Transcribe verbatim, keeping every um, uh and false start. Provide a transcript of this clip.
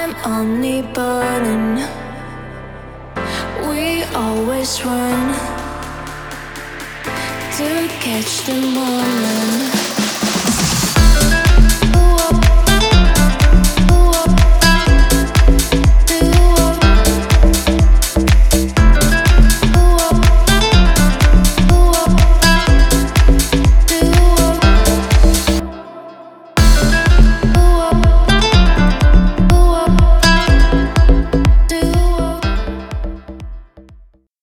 I'm only burning. We always run to catch the moment.